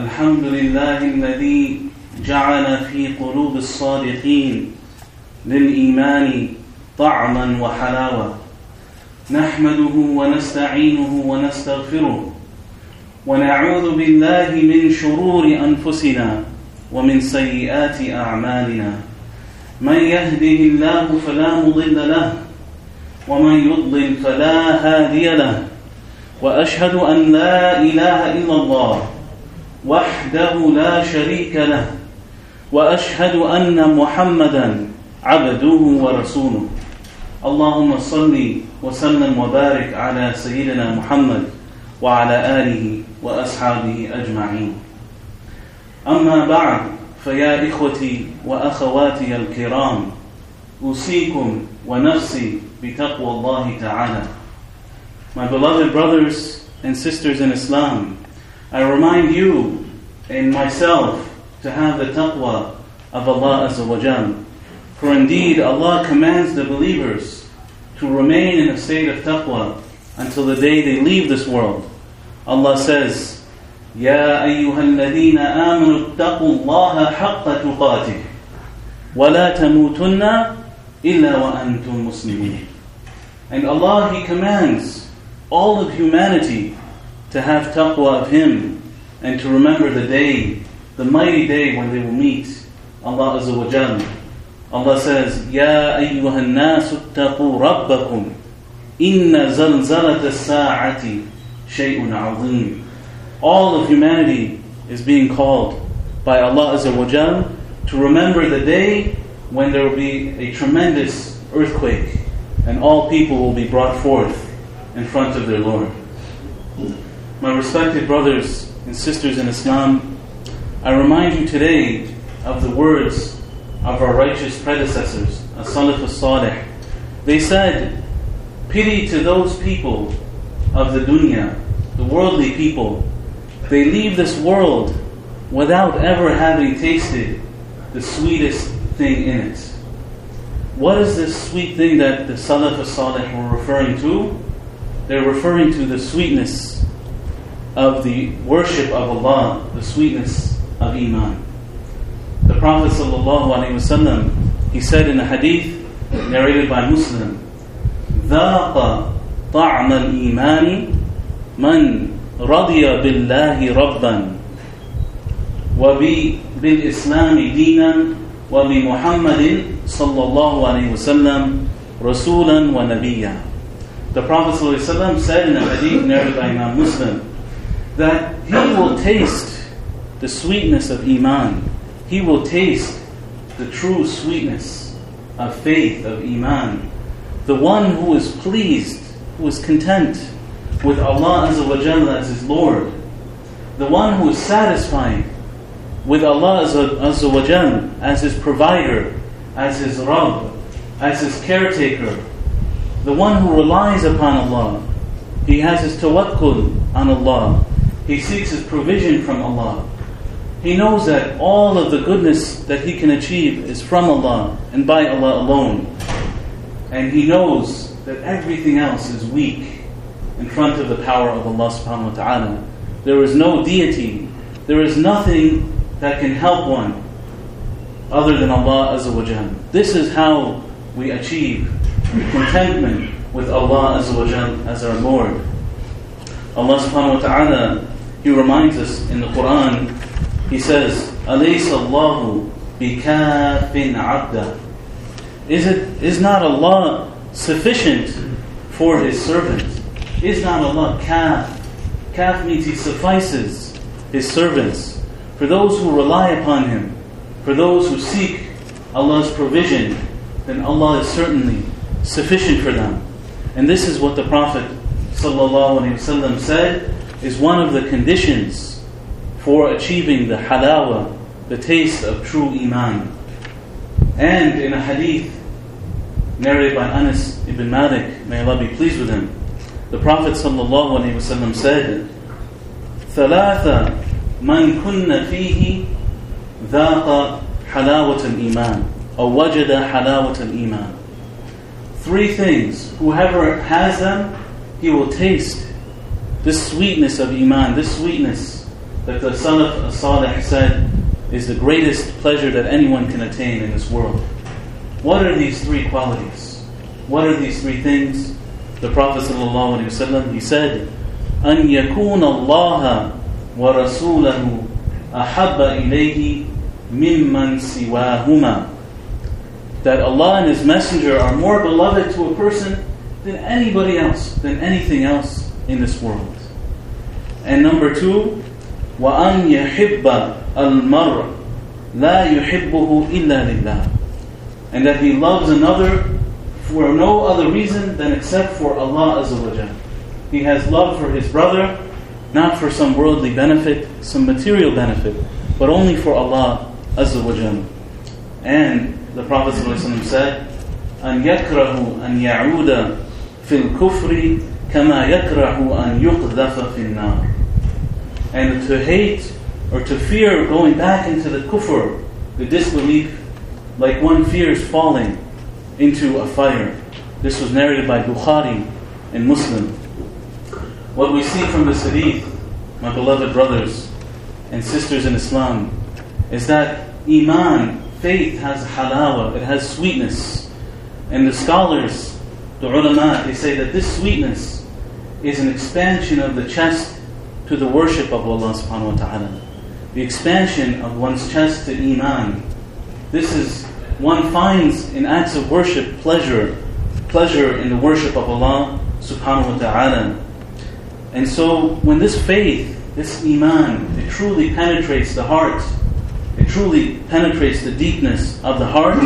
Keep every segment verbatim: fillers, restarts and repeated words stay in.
الحمد لله الذي جعل في قلوب الصادقين للإيمان طعما وحلاوة نحمده ونستعينه ونستغفره ونعوذ بالله من شرور أنفسنا ومن سيئات أعمالنا من يهده الله فلا مضل له ومن يضلل فلا هادي له وأشهد أن لا إله إلا الله وحده لا شريك له وأشهد أن محمدا عبده ورسوله اللهم صل وسلم وبارك على سيدنا محمد وعلى آله وأصحابه أجمعين أما بعد فيا إخوتي وأخواتي الكرام أوصيكم ونفسي بتقوى الله تعالى. My beloved brothers and sisters in Islam, I remind you and myself to have the taqwa of Allah Azza wa Jal. For indeed Allah commands the believers to remain in a state of taqwa until the day they leave this world. Allah says, يَا أَيُّهَا الَّذِينَ آمَنُوا اتَّقُوا اللَّهَ حَقَّ تُقَاتِهِ وَلَا تَمُوتُنَّ إِلَّا وَأَنْتُمْ مُسْلِمُونَ. And Allah, He commands all of humanity to have taqwa of Him and to remember the day, the mighty day when they will meet Allah Azza wa Jal. Allah says, يَا أَيُّهَا النَّاسُ اتَّقُوا رَبَّكُمْ إِنَّ زَلْزَلَةَ السَّاعَةِ شَيْءٌ عَظِيمٌ. All of humanity is being called by Allah Azza wa Jal to remember the day when there will be a tremendous earthquake and all people will be brought forth in front of their Lord. My respected brothers and sisters in Islam, I remind you today of the words of our righteous predecessors, as-Salaf as-Salih. They said, pity to those people of the dunya, the worldly people. They leave this world without ever having tasted the sweetest thing in it. What is this sweet thing that the Salaf as-Salih were referring to? They're referring to the sweetness of the worship of Allah, the sweetness of Iman. The Prophet ﷺ, he said in a hadith narrated by Muslim, ذَاقَ طَعْمَ الْإِيمَانِ مَنْ رَضِيَ بِاللَّهِ رَبًّا وَبِالْإِسْلَامِ دِينًا وَبِمُحَمَّدٍ صلى الله عليه وسلم رسولا ونبيا. The Prophet ﷺ said in a hadith narrated by Imam Muslim that he will taste the sweetness of Iman. He will taste the true sweetness of faith, of Iman. The one who is pleased, who is content with Allah Azza wa Jalla as his Lord. The one who is satisfied with Allah Azza wa Jalla as his provider, as his Rabb, as his caretaker. The one who relies upon Allah. He has his tawakkul on Allah. He seeks his provision from Allah. He knows that all of the goodness that he can achieve is from Allah and by Allah alone. And he knows that everything else is weak in front of the power of Allah subhanahu wa ta'ala. There is no deity. There is nothing that can help one other than Allah Azza wa Jal. This is how we achieve contentment with Allah Azza wa Jal as our Lord. Allah subhanahu wa ta'ala, He reminds us in the Quran, He says, أَلَيْسَ اللَّهُ بِكَافٍ عَبْدًا. Is it is not Allah sufficient for His servant? Is not Allah kaf? Kaf means He suffices His servants. For those who rely upon Him, for those who seek Allah's provision, then Allah is certainly sufficient for them. And this is what the Prophet ﷺ said is one of the conditions for achieving the halawa, the taste of true Iman. And in a hadith narrated by Anas ibn Malik, may Allah be pleased with him, the Prophet ﷺ said, ثَلَاثَ مَنْ كُنَّ فِيهِ ذَاقَ حَلَاوَةَ الْإِيمَانِ أَوْ وَجَدَ حَلَاوَةَ الْإِيمَانِ. Three things, whoever has them, he will taste this sweetness of Iman, this sweetness that the Salaf as-Salih said is the greatest pleasure that anyone can attain in this world. What are these three qualities? What are these three things? The Prophet ﷺ, he said, أَنْ يَكُونَ اللَّهَ وَرَسُولَهُ أَحَبَّ إِلَيْهِ مِمَّنْ سِوَاهُمَا. That Allah and His Messenger are more beloved to a person than anybody else, than anything else in this world. And number two, وَأَنْ يَحِبَّ الْمَرْءَ لَا يُحِبُّهُ إِلَّا لِلَّهِ. And that he loves another for no other reason than except for Allah Azza wa Jal. He has love for his brother, not for some worldly benefit, some material benefit, but only for Allah Azza wa Jal. And the Prophet ﷺ said, أَنْ يَكْرَهُ أَنْ يَعُودَ فِي الْكُفْرِ كَمَا يَكْرَهُ أَنْ يُقْذَفَ فِي النَّارِ. And to hate or to fear going back into the kufr, the disbelief, like one fears falling into a fire. This was narrated by Bukhari and Muslim. What we see from this hadith, my beloved brothers and sisters in Islam, is that Iman, faith, has halawa, it has sweetness. And the scholars, the ulama, they say that this sweetness is an expansion of the chest to the worship of Allah subhanahu wa ta'ala. The expansion of one's chest to Iman. This is, one finds in acts of worship pleasure, pleasure in the worship of Allah subhanahu wa ta'ala. And so when this faith, this Iman, it truly penetrates the heart, it truly penetrates the deepness of the heart,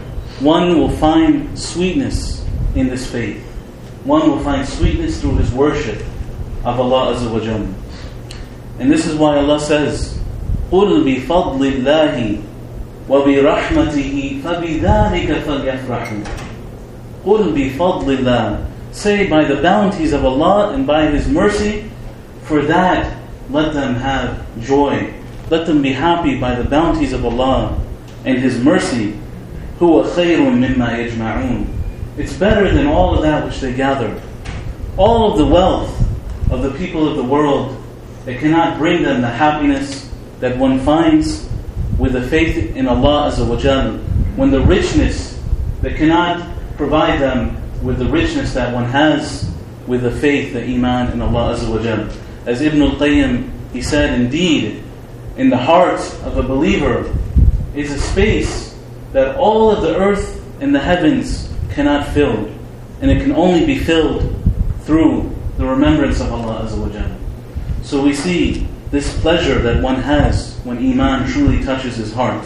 one will find sweetness in this faith. One will find sweetness through his worship of Allah Azza wa Jalla. And this is why Allah says, قُلْ بِفَضْلِ اللَّهِ وَبِرَحْمَتِهِ فَبِذَلِكَ فَلْيَفْرَحُوا. قُلْ بِفَضْلِ اللَّهِ. Say, by the bounties of Allah and by His mercy, for that let them have joy. Let them be happy by the bounties of Allah and His mercy. هُوَ خَيْرٌ مِمَّا يَجْمَعُونَ. It's better than all of that which they gather. All of the wealth of the people of the world, it cannot bring them the happiness that one finds with the faith in Allah Azza wa Jal. When the richness, that cannot provide them with the richness that one has with the faith, the Iman in Allah Azza wa Jal. As Ibn al-Qayyim, he said, indeed, in the heart of a believer is a space that all of the earth and the heavens cannot fill. And it can only be filled through the remembrance of Allah Azza wa Jal. So we see this pleasure that one has when Iman truly touches his heart.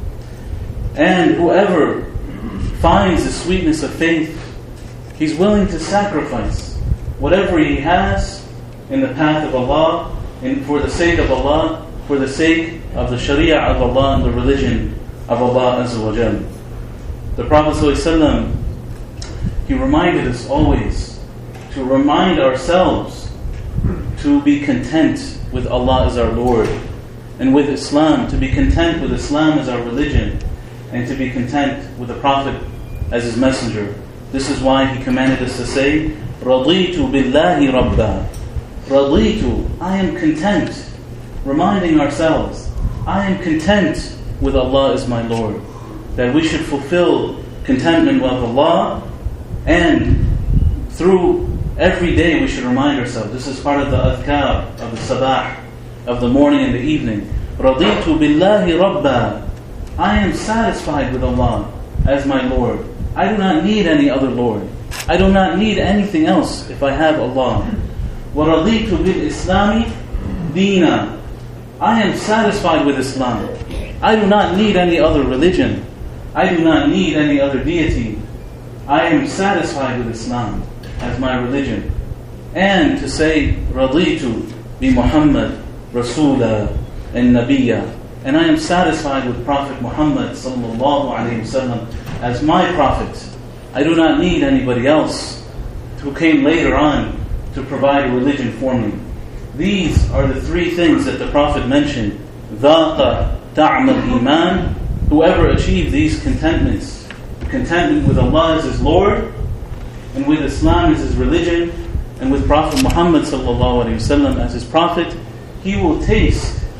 And whoever finds the sweetness of faith, he's willing to sacrifice whatever he has in the path of Allah, and for the sake of Allah, for the sake of the Sharia of Allah and the religion of Allah Azza wa Jal. The Prophet ﷺ, he reminded us always to remind ourselves to be content with Allah as our Lord, and with Islam, to be content with Islam as our religion, and to be content with the Prophet as his messenger. This is why he commanded us to say, رَضِيتُ بِاللَّهِ رَبًّا. رَضِيتُ, I am content. Reminding ourselves, I am content with Allah as my Lord. That we should fulfill contentment with Allah, and through every day we should remind ourselves. This is part of the adhkar, of the sabah, of the morning and the evening. رَضِيتُ بِاللَّهِ رَبًّا. I am satisfied with Allah as my Lord. I do not need any other Lord. I do not need anything else if I have Allah. وَرَضِيتُ بِالْإِسْلَامِ دِينًا. I am satisfied with Islam. I do not need any other religion. I do not need any other deity. I am satisfied with Islam as my religion. And to say, رَضِيتُ بِمُحَمَّدٍ رَسُولًا and Nabiyya. And I am satisfied with Prophet Muhammad sallallahu alayhi wasallam as my prophet. I do not need anybody else who came later on to provide a religion for me. These are the three things that the Prophet mentioned. ذَاقَ تَعْمَ الْإِيمَانِ. Whoever achieved these contentments, the contentment with Allah as his Lord, and with Islam as his religion, and with Prophet Muhammad sallallahu alayhi wasallam as his prophet, he will taste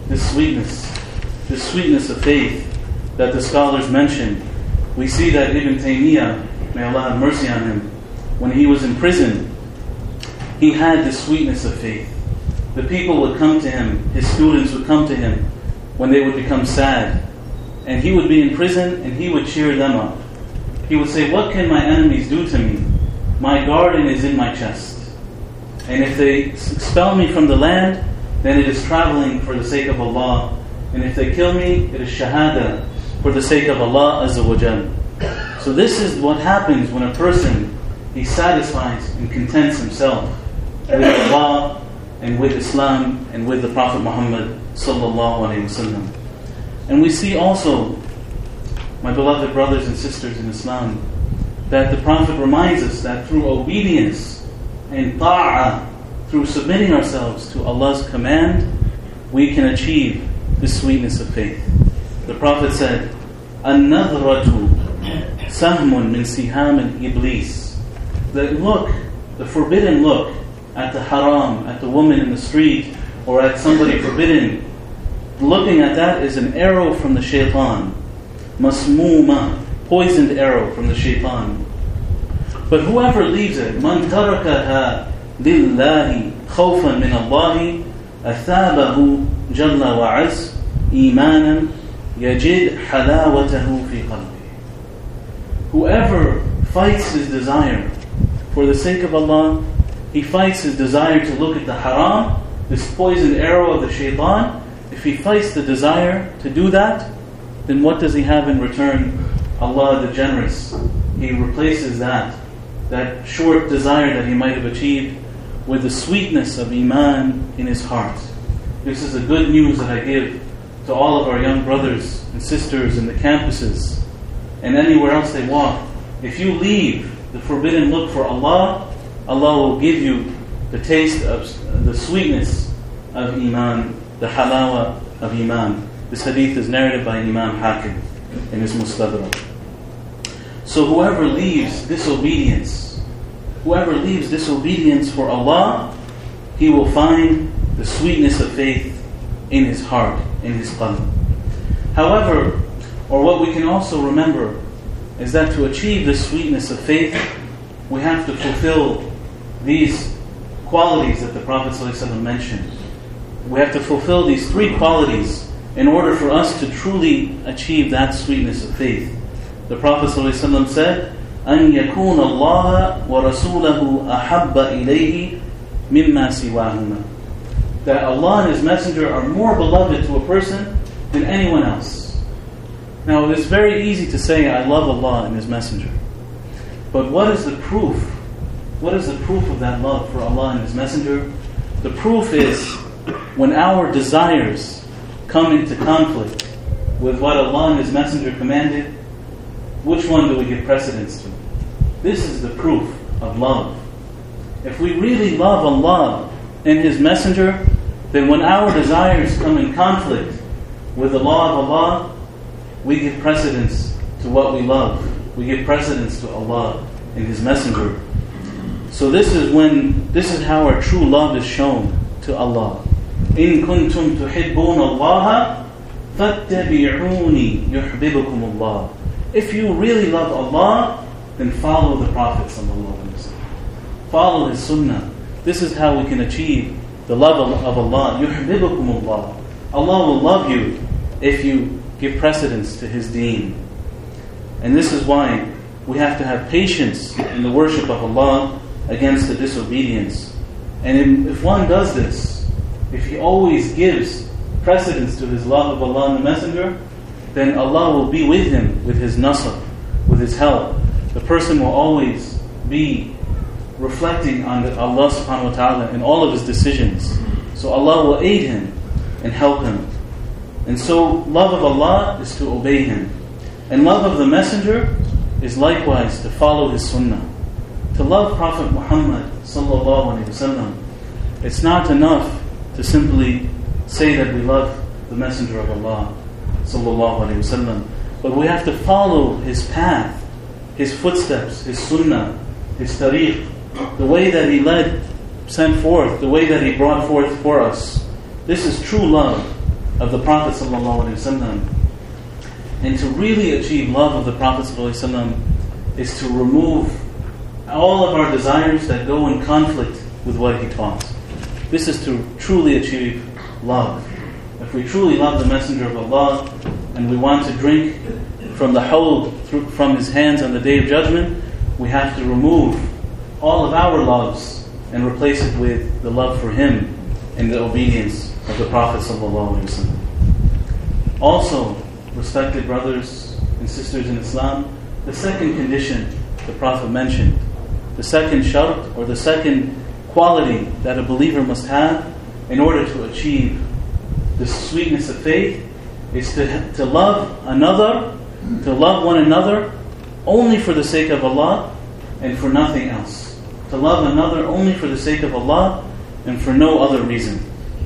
this sweetness, this sweetness of faith that the scholars mention. We see that Ibn Taymiyyah, may Allah have mercy on him, when he was in prison, he had this sweetness of faith. The people would come to him, his students would come to him when they would become sad. And he would be in prison and he would cheer them up. He would say, what can my enemies do to me? My garden is in my chest. And if they expel me from the land, then it is traveling for the sake of Allah. And if they kill me, it is shahada for the sake of Allah Azza wa Jal. So this is what happens when a person, he satisfies and contents himself with Allah and with Islam and with the Prophet Muhammad sallallahu alaihi wasallam. And we see also, my beloved brothers and sisters in Islam, that the Prophet reminds us that through obedience and ta'ah, through submitting ourselves to Allah's command, we can achieve the sweetness of faith. The Prophet said, "An-nadhratu sahmun min siham al-iblis." The look, the forbidden look at the haram, at the woman in the street, or at somebody forbidden, looking at that is an arrow from the shaitan. Masmuma, poisoned arrow from the shaitan. But whoever leaves it, man tarakaha lillahi khawfan min Allahi athabahu jalla wa az imanan yajid halawatahu fi qalbi. Whoever fights his desire for the sake of Allah, he fights his desire to look at the haram, this poisoned arrow of the shaitan. If he fights the desire to do that, then what does he have in return? Allah the generous. He replaces that, that short desire that he might have achieved, with the sweetness of iman in his heart. This is the good news that I give to all of our young brothers and sisters in the campuses and anywhere else they walk. If you leave the forbidden look for Allah, Allah will give you the taste of the sweetness of iman, the halawa of iman. This hadith is narrated by Imam Hakim in his Mustadrak. So whoever leaves disobedience, whoever leaves disobedience for Allah, he will find the sweetness of faith in his heart, in his qalb. However, or what we can also remember, is that to achieve the sweetness of faith, we have to fulfill these qualities that the Prophet ﷺ mentioned. We have to fulfill these three qualities in order for us to truly achieve that sweetness of faith. The Prophet ﷺ said, أَنْ يَكُونَ اللَّهَ وَرَسُولَهُ أَحَبَّ إِلَيْهِ مِمَّا سِوَاهُمَا. That Allah and His Messenger are more beloved to a person than anyone else. Now it is very easy to say, I love Allah and His Messenger. But what is the proof? What is the proof of that love for Allah and His Messenger? The proof is when our desires come into conflict with what Allah and His Messenger commanded, which one do we give precedence to? This is the proof of love. If we really love Allah and His Messenger, then when our desires come in conflict with the law of Allah, we give precedence to what we love. We give precedence to Allah and His Messenger. So this is when, this is how our true love is shown to Allah. إِن كُنْتُمْ تُحِبُّونَ اللَّهَ فَاتَّبِعُونِي يُحْبِبُكُمُ اللَّهُ. If you really love Allah, then follow the Prophet ﷺ. Follow his sunnah. This is how we can achieve the love of Allah. يُحْبِبُكُمُ اللَّهُ. Allah will love you if you give precedence to His deen. And this is why we have to have patience in the worship of Allah against the disobedience. And if one does this, if he always gives precedence to his love of Allah and the Messenger, then Allah will be with him with His nasr, with His help. The person will always be reflecting on Allah subhanahu wa ta'ala in all of his decisions. So Allah will aid him and help him. And so love of Allah is to obey Him. And love of the Messenger is likewise to follow his sunnah. To love Prophet Muhammad sallallahu alaihi wasallam. It's not enough to simply say that we love the Messenger of Allah sallallahu alaihi wasallam, but we have to follow his path, his footsteps, his sunnah, his tariq, the way that he led, sent forth, the way that he brought forth for us. This is true love. of the Prophet ﷺ. And to really achieve love of the Prophet ﷺ is to remove all of our desires that go in conflict with what he taught. This is to truly achieve love. If we truly love the Messenger of Allah and we want to drink from the hawd, from his hands on the Day of Judgment, we have to remove all of our loves and replace it with the love for him and the obedience of the Prophet ﷺ. Also, respected brothers and sisters in Islam, the second condition the Prophet mentioned, the second shart, or the second quality that a believer must have in order to achieve the sweetness of faith, is to, to love another, to love one another only for the sake of Allah and for nothing else. To love another only for the sake of Allah and for no other reason.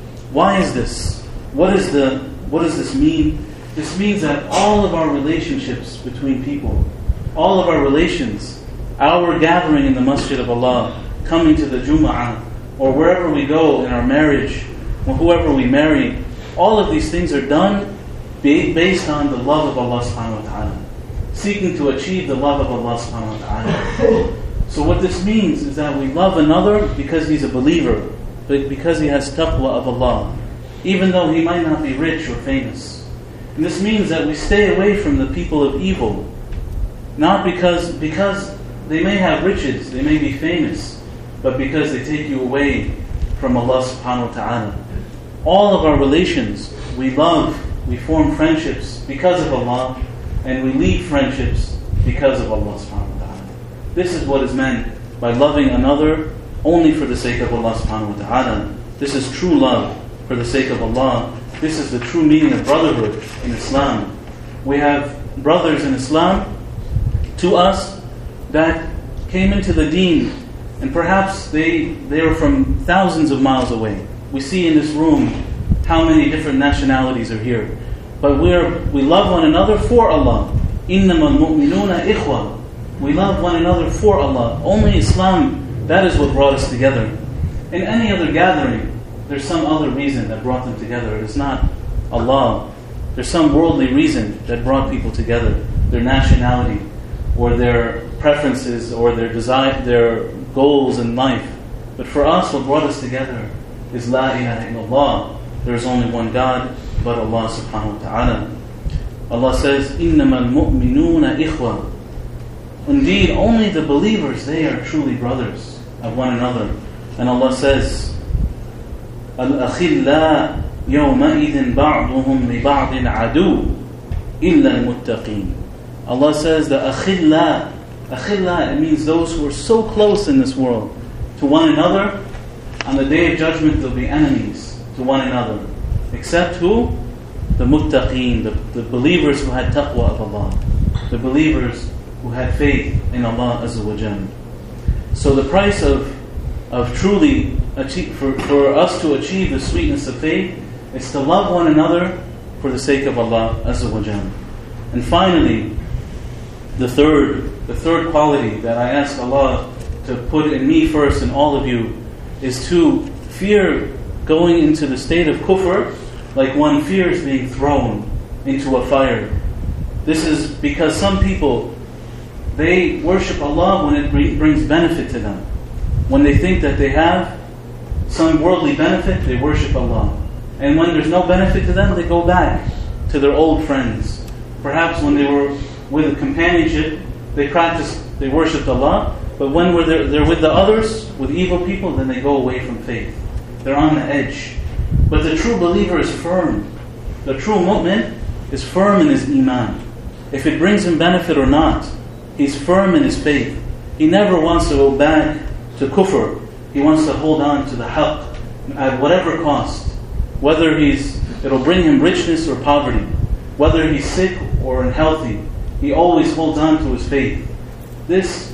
Why is this? What is the what does this mean? This means that all of our relationships between people, all of our relations, our gathering in the Masjid of Allah, coming to the Jum'ah, or wherever we go in our marriage, or whoever we marry, all of these things are done based on the love of Allah subhanahu wa ta'ala, seeking to achieve the love of Allah subhanahu wa ta'ala. So what this means is that we love another because he's a believer, but because he has taqwa of Allah, even though he might not be rich or famous. And this means that we stay away from the people of evil, not because because they may have riches, they may be famous, but because they take you away from Allah subhanahu wa ta'ala. All of our relations, we love, we form friendships because of Allah, and we leave friendships because of Allah subhanahu wa ta'ala. This is what is meant by loving another only for the sake of Allah subhanahu wa ta'ala. This is true love for the sake of Allah. This is the true meaning of brotherhood in Islam. We have brothers in Islam to us that came into the deen, and perhaps they, they are from thousands of miles away. We see in this room how many different nationalities are here. But we are, we love one another for Allah. إِنَّمَا الْمُؤْمِنُونَ إِخْوَةً. We love one another for Allah. Only Islam, that is what brought us together. In any other gathering, there's some other reason that brought them together. It's not Allah. There's some worldly reason that brought people together. Their nationality, or their preferences, or their desire, their goals in life. But for us, what brought us together is La ilaha illallah. There is only one God, but Allah subhanahu wa ta'ala. Allah says, إِنَّمَا الْمُؤْمِنُونَ إِخْوَةً. Indeed, only the believers, they are truly brothers of one another. And Allah says, الْأَخِلَّا يَوْمَئِذٍ بَعْضُهُمْ لِبَعْضٍ عَدُوٌّ إِلَّا الْمُتَّقِينَ. Allah says the akhilla, akhilla, it means those who are so close in this world to one another. On the Day of Judgment, they'll be enemies to one another, except who? The muttaqeen, the, the believers who had taqwa of Allah, the believers who had faith in Allah Azza wa Jal. So the price of of truly achieve, for, for us to achieve the sweetness of faith is to love one another for the sake of Allah Azza wa Jal. And finally, the third, the third quality that I ask Allah to put in me first and all of you is to fear going into the state of kufr like one fears being thrown into a fire. This is because some people, they worship Allah when it brings benefit to them. When they think that they have some worldly benefit, they worship Allah. And when there's no benefit to them, they go back to their old friends. Perhaps when they were with a companionship, they practiced, they worshipped Allah. But when they're, they're with the others, with evil people, then they go away from faith. They're on the edge. But the true believer is firm. The true mu'min is firm in his iman. If it brings him benefit or not, he's firm in his faith. He never wants to go back to kufr. He wants to hold on to the haqq at whatever cost. Whether he's, it'll bring him richness or poverty. Whether he's sick or unhealthy, he always holds on to his faith. This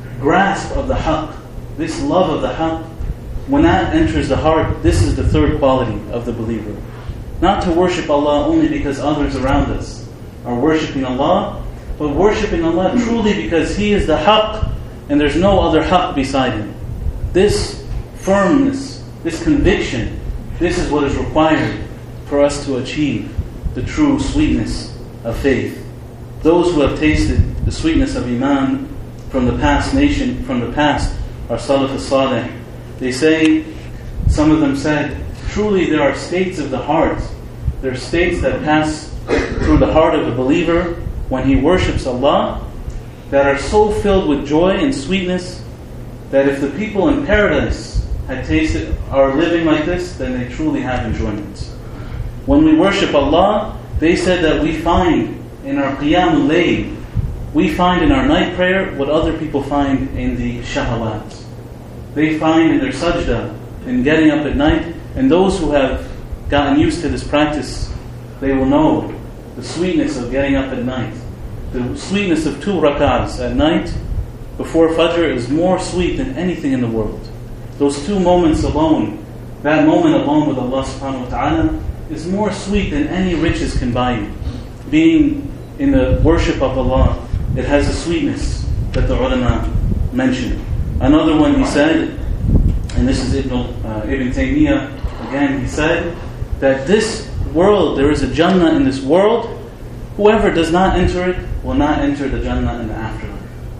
grasp of the haqq, this love of the haqq, when that enters the heart, this is the third quality of the believer. Not to worship Allah only because others around us are worshipping Allah, but worshipping Allah truly because He is the haqq and there's no other haqq beside Him. This firmness, this conviction, this is what is required for us to achieve the true sweetness of faith. Those who have tasted the sweetness of Iman from the past nation, from the past, our Salaf al-Salih, they say, some of them said, truly there are states of the heart, there are states that pass through the heart of the believer when he worships Allah, that are so filled with joy and sweetness that if the people in paradise had tasted, are living like this, then they truly have enjoyment. When we worship Allah, they said that we find in our Qiyamul Layl, we find in our night prayer what other people find in the shahawat. They find in their sajda, in getting up at night, and those who have gotten used to this practice, they will know the sweetness of getting up at night. The sweetness of two rak'ahs at night before Fajr is more sweet than anything in the world. Those two moments alone, that moment alone with Allah subhanahu wa ta'ala, is more sweet than any riches can buy you. Being in the worship of Allah, it has a sweetness that the ulama mentioned. Another one he said, and this is Ibn, uh, Ibn Taymiyyah, again he said, that this world, there is a Jannah in this world, whoever does not enter it will not enter the Jannah in the afterlife.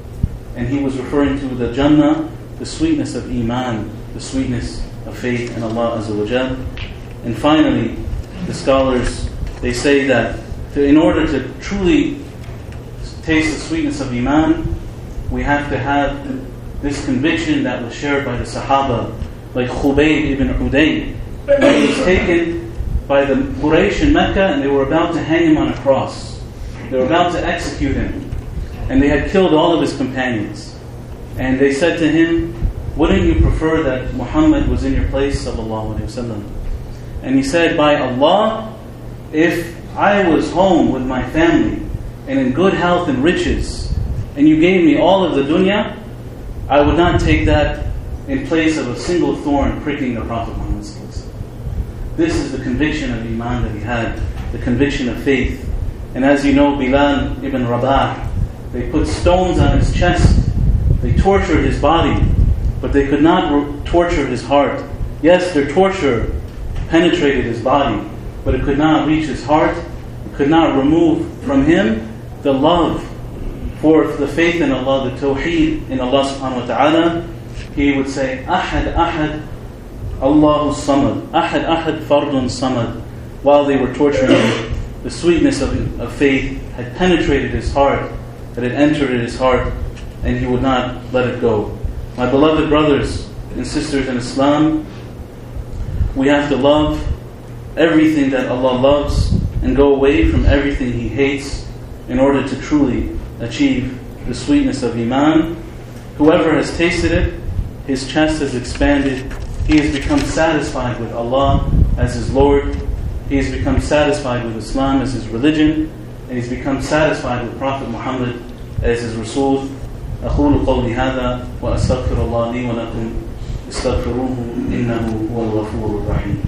And he was referring to the Jannah, the sweetness of Iman, the sweetness of faith in Allah Azza wa Jal. And finally, the scholars, they say that to, in order to truly taste the sweetness of Iman, we have to have this conviction that was shared by the Sahaba, like Khubayb ibn Uday, when he was taken by the Quraysh in Mecca and they were about to hang him on a cross. They were about to execute him. And they had killed all of his companions. And they said to him, wouldn't you prefer that Muhammad was in your place, sallallahu alayhi wa sallam? And he said, by Allah, if I was home with my family and in good health and riches, and you gave me all of the dunya, I would not take that in place of a single thorn pricking the Prophet Muhammad. This is the conviction of Iman that he had, the conviction of faith. And as you know, Bilal ibn Rabah, they put stones on his chest, they tortured his body, but they could not re- torture his heart. Yes, their torture penetrated his body, but it could not reach his heart, it could not remove from him the love for the faith in Allah, the tawheed in Allah subhanahu wa ta'ala. He would say, Ahad, Ahad, Allahu Samad, Ahad, Ahad, Fardun Samad. While they were torturing him, the sweetness of, of faith had penetrated his heart, that had entered his heart, and he would not let it go. My beloved brothers and sisters in Islam, we have to love everything that Allah loves and go away from everything He hates in order to truly achieve the sweetness of Iman. Whoever has tasted it, his chest has expanded. He has become satisfied with Allah as his Lord. He has become satisfied with Islam as his religion. And he's become satisfied with Prophet Muhammad as his Rasul. أقول قولي هذا وأستغفر الله لي ولكم استغفروه إنه هو الغفور الرحيم.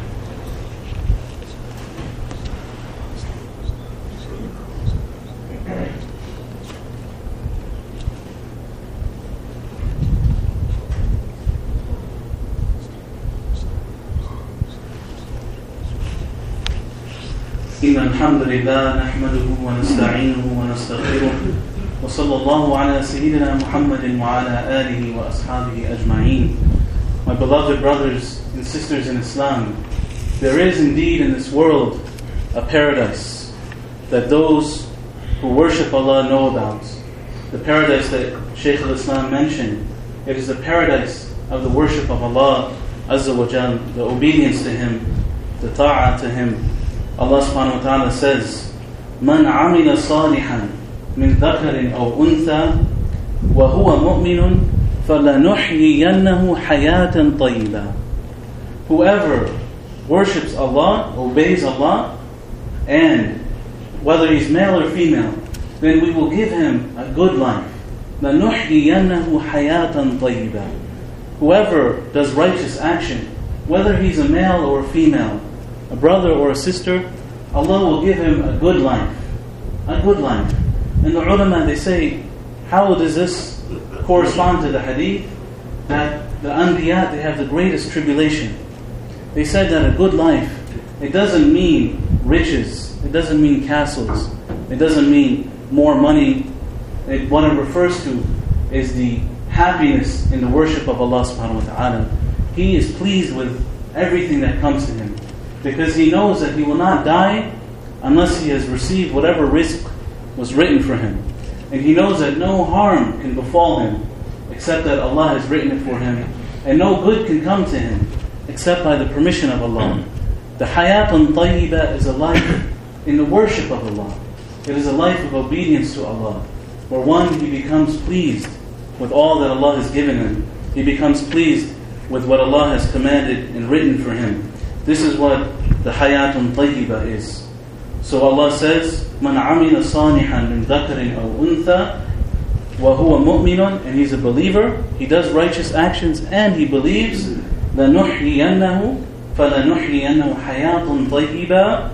إن الحمد لله نحمده ونستعينه ونستغفره وصلى الله على سيدنا محمد وعلى آله وأصحابه أجمعين. My beloved brothers and sisters in Islam, there is indeed in this world a paradise that those who worship Allah know about. The paradise that Shaykh al-Islam mentioned, it is the paradise of the worship of Allah Azza wa Jal, the obedience to Him, the ta'ah to Him. Allah subhanahu wa ta'ala says, مَنْ عَمِلَ صَالِحًا مِنْ ذَكَرٍ أَوْ أُنْثَى وَهُوَ مُؤْمِنٌ فَلَنُحْيِيَنَّهُ حَيَاةً طَيِّبًا. Whoever worships Allah, obeys Allah, and whether he's male or female, then we will give him a good life. لَنُحْيِيَنَّهُ حَيَاةً طَيِّبًا. Whoever does righteous action, whether he's a male or a female, a brother or a sister, Allah will give him a good life. A good life. And the ulama, they say, how does this correspond to the hadith that the anbiya, they have the greatest tribulation? They said that a good life it doesn't mean riches. It doesn't mean castles. It doesn't mean more money. It, what it refers to is the happiness in the worship of Allah subhanahu wa ta'ala. He is pleased with everything that comes to him, because he knows that he will not die unless he has received whatever risk was written for him. And he knows that no harm can befall him except that Allah has written it for him, and no good can come to him except by the permission of Allah. The hayatun tayyiba is a life in the worship of Allah. It is a life of obedience to Allah, where one, he becomes pleased with all that Allah has given him. He becomes pleased with what Allah has commanded and written for him. This is what the hayatun tayyiba is. So Allah says, "Man amila salihan min dhakarin aw untha wa huwa mu'minun," and he's a believer. He does righteous actions and he believes. لَنُحْيِيَنَّهُ فَلَنُحْيِيَنَّهُ حَيَاةٌ طَيِّبَةٌ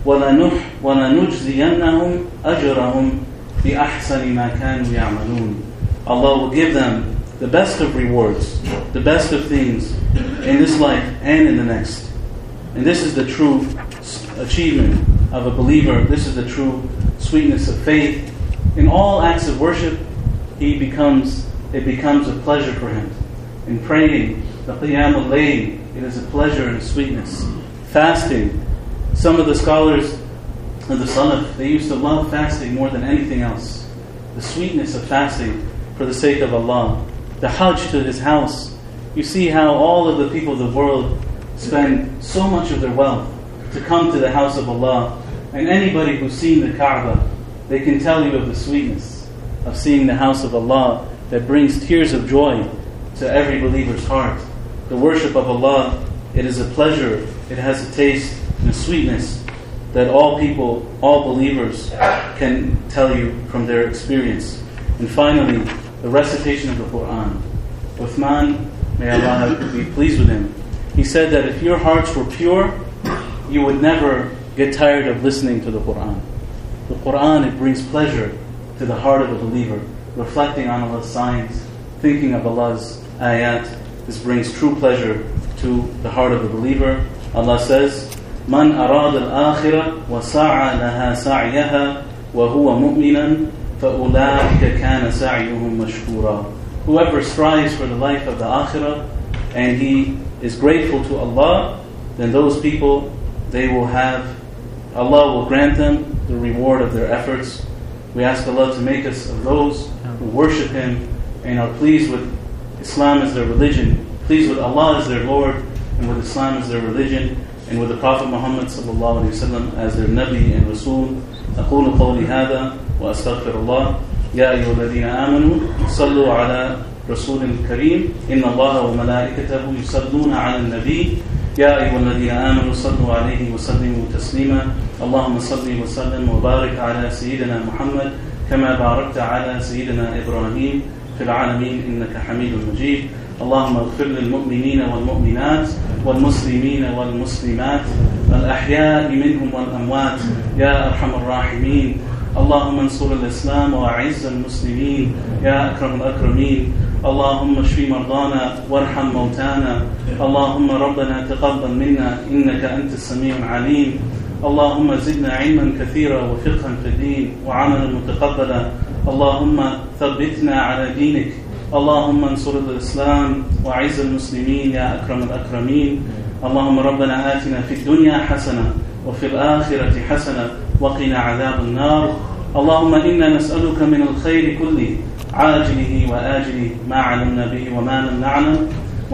وَلَنُجْزِيَنَّهُمْ أَجْرَهُمْ بِأَحْسَنِ مَا كَانُوا يَعْمَلُونَ. Allah will give them the best of rewards, the best of things in this life and in the next. And this is the true achievement of a believer. This is the true sweetness of faith. In all acts of worship, he becomes it becomes a pleasure for him. In praying, the Qiyam al-Layl, it is a pleasure and a sweetness. Fasting, some of the scholars of the Salaf, they used to love fasting more than anything else. The sweetness of fasting for the sake of Allah. The Hajj to His house. You see how all of the people of the world spend so much of their wealth to come to the house of Allah. And anybody who's seen the Kaaba, they can tell you of the sweetness of seeing the house of Allah that brings tears of joy to every believer's heart. The worship of Allah, it is a pleasure, it has a taste and a sweetness that all people, all believers can tell you from their experience. And finally, the recitation of the Quran. Uthman, may Allah be pleased with him, he said that if your hearts were pure, you would never get tired of listening to the Quran. The Quran, it brings pleasure to the heart of a believer. Reflecting on Allah's signs, thinking of Allah's ayat, this brings true pleasure to the heart of a believer. Allah says, "Man arad al-akhirah wa sa'a laha sa'yaha wa huwa mu'minan فَأُولَٰئِكَ كَانَ سَعْيُهُمْ مَشْكُورًا." Whoever strives for the life of the akhirah and he is grateful to Allah, then those people, they will have, Allah will grant them the reward of their efforts. We ask Allah to make us of those who worship Him and are pleased with Islam as their religion, pleased with Allah as their Lord, and with Islam as their religion, and with the Prophet Muhammad sallallahu alaihi wasallam as their Nabi and Rasul. أقول قولي هذا وأستغفر الله. يا أيها الذين آمنوا صلوا على رسول الكريم إن الله وملائكته يصلون على النبي يا أيها الذين آمنوا صلوا عليه وسلموا تسليما. اللهم صل وسلم وبارك على سيدنا محمد كما باركت على سيدنا إبراهيم في العالمين إنك حميد مجيد. اللهم اغفر للمؤمنين والمؤمنات والمسلمين والمسلمات الأحياء منهم والأموات يا أرحم الراحمين. اللهم انصر الإسلام وأعز المسلمين يا أكرم الأكرمين. اللهم اشف مرضانا وارحم موتانا. اللهم ربنا تقبل منا إنك أنت السميع العليم. اللهم زدنا علما كثيرا وفقها في الدين وعملا متقبلا. اللهم ثبتنا على دينك. اللهم انصر الإسلام وأعز المسلمين يا أكرم الأكرمين. اللهم ربنا آتنا في الدنيا حسنة وفي الآخرة حسنة وقنا عذاب النار. اللهم إنا نسألك من الخير كله عاجله وآجله ما علمنا به وما لم نعلم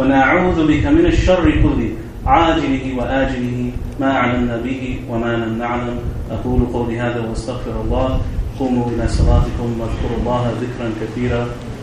ونعوذ بك من الشر كله عاجله وآجله ما علمنا به وما لم نعلم. أقول قولي هذا واستغفر الله. قوموا إلى صلاتكم واذكروا الله ذكرا كثيرا.